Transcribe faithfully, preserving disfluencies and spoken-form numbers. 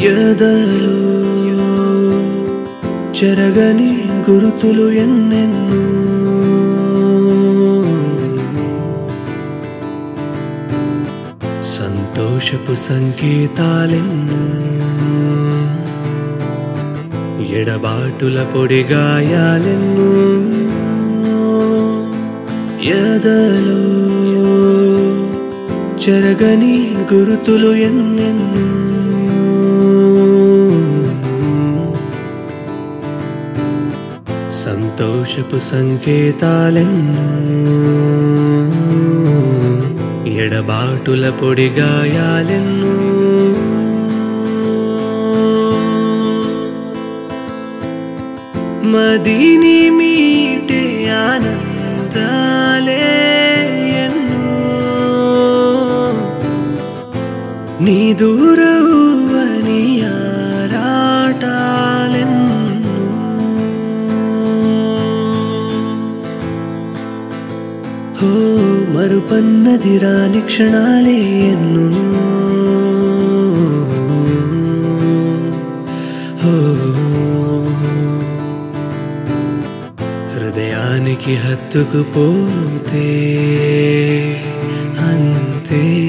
ఎదలో చెరగని గురుతులు ఎన్నెన్నో సంతోషపు సంకేతాలెన్నో ఎడబాటుల పొడిగాయాలెన్నో ఎదలో చెరగని గురుతులు ఎన్నెన్నో సంతోషపు సంకేతాలెన్నో ఎడబాటుల పొడిగాయాలెన్నో మదిని మీటే ఆనందాలే ఎన్నో నీ దూరవువని ఆరాటాలెన్నో హో మరుపన్నది రాని క్షణాలే ఎన్నో హో హృదయానికి హత్తుకుపోతే అంతే.